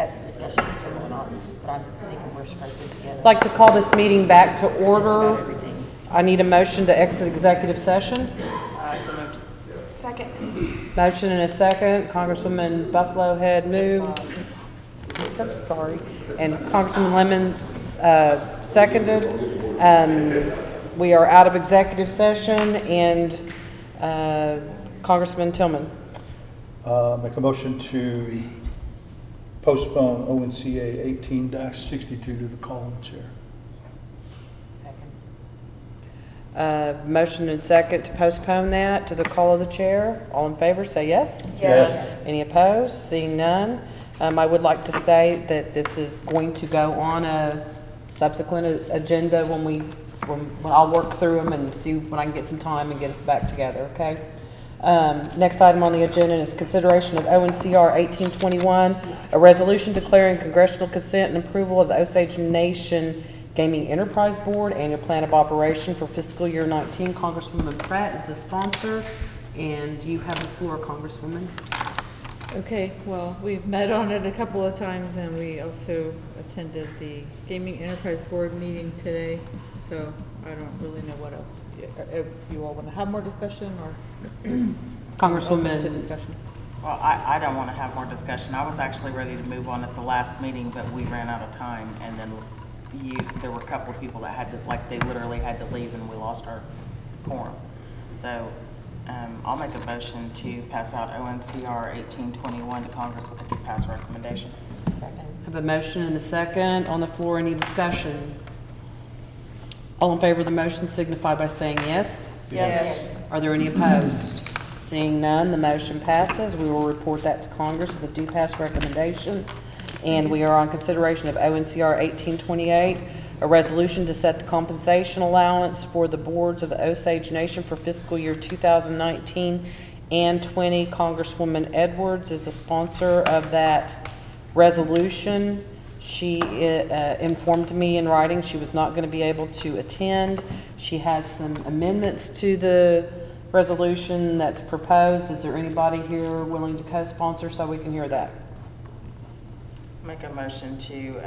that's discussion still going on, but I'm thinking we're scraping together. I'd like to call this meeting back to Just about order. everything. I need a motion to exit executive session. So moved. Second. Motion and a second. Congresswoman Buffalo had moved. I'm so sorry. And Congresswoman Lemon seconded. We are out of executive session, and Congressman Tillman. Make a motion to postpone ONCA 18-62 to the call of the chair. Second. Motion and second to postpone that to the call of the chair. All in favor, say yes. Yes. Any opposed? Seeing none. I would like to state that this is going to go on a subsequent agenda when I'll work through them and see when I can get some time and get us back together, okay? Next item on the agenda is consideration of ONCR 1821, a resolution declaring congressional consent and approval of the Osage Nation Gaming Enterprise Board Annual Plan of Operation for fiscal year 19. Congresswoman Pratt is the sponsor, and you have the floor, Congresswoman. Okay, well, we've met on it a couple of times, and we also attended the Gaming Enterprise Board meeting today, so I don't really know what else. If you all want to have more discussion or open to Congresswoman, discussion? Well, I don't want to have more discussion. I was actually ready to move on at the last meeting, but we ran out of time, and then there were a couple of people that had to, like, they literally had to leave, and we lost our quorum. So I'll make a motion to pass out ONCR 1821 to Congress with a pass recommendation. Second. I have a motion and a second on the floor. Any discussion? All in favor of the motion signify by saying yes. Yes. Are there any opposed? Seeing none, the motion passes. We will report that to Congress with a due pass recommendation. And we are on consideration of ONCR 1828, a resolution to set the compensation allowance for the boards of the Osage Nation for fiscal year 2019 and 20. Congresswoman Edwards is the sponsor of that resolution. She informed me in writing she was not going to be able to attend. She has some amendments to the resolution that's proposed. Is there anybody here willing to co-sponsor so we can hear that? Make a motion to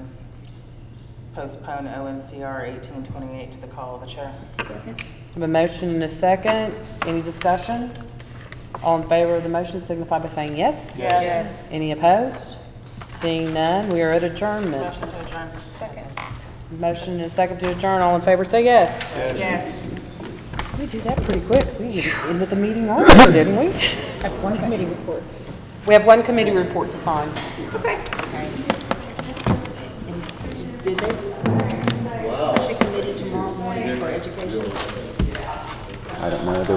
postpone ONCR 1828 to the call of the chair. Second. I have a motion and a second. Any discussion? All in favor of the motion signify by saying yes. Yes. Any opposed? Seeing none, we are at adjournment. Motion to adjourn. Second. Motion and a second to adjourn. All in favor say yes. Yes. We did that pretty quick. We ended the meeting early, didn't we? Have one committee report. We have one committee report to sign. Okay. Did they? Wow. Is she committed tomorrow morning for education? I don't know.